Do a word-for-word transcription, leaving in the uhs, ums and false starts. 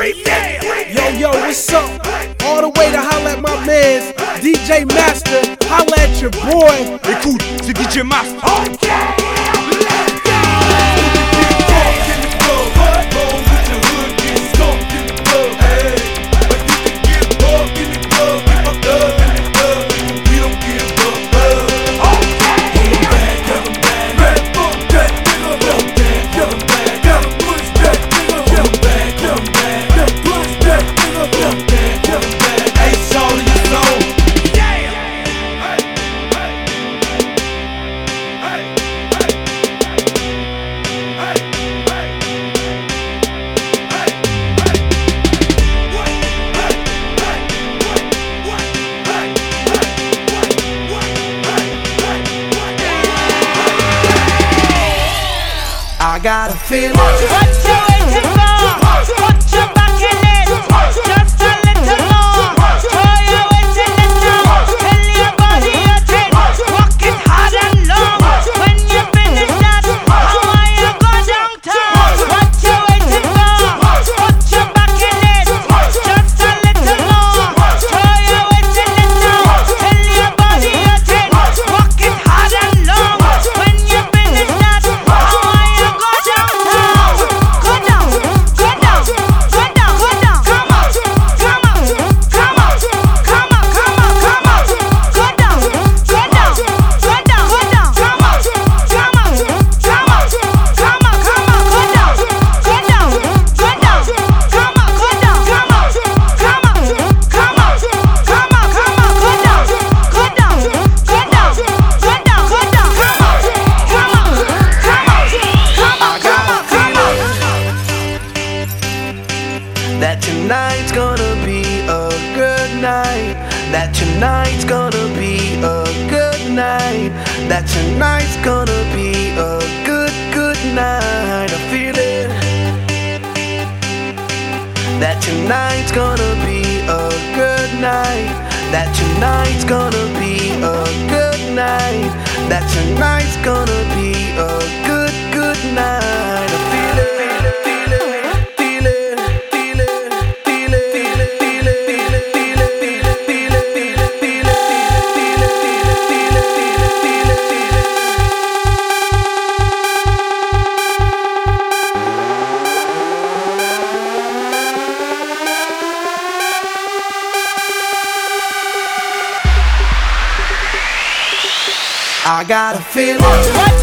Yo, yo, what's up? All the way to holla at my mans, D J Master. Holla at your boy. Écoute, c'est D J Master. I got a feeling. What you waiting for? Put your back in it. Just a little more. Throw your weight in the drum. Tell your body you're ten. Walk it hard and long. When you finish that, how are you go downtown? What you waiting for? Put your back in it. Just a little more. Throw your weight in the drum. Tell your body you're ten. Walk it hard and long. When you finish that, how are you go that tonight's gonna be a good night. That tonight's gonna be a good night. That tonight's gonna be a good, good night. I feel it. That tonight's gonna be a good night. That tonight's gonna be a good night. That tonight's gonna be a good, good night. I feel it. I got a feeling. What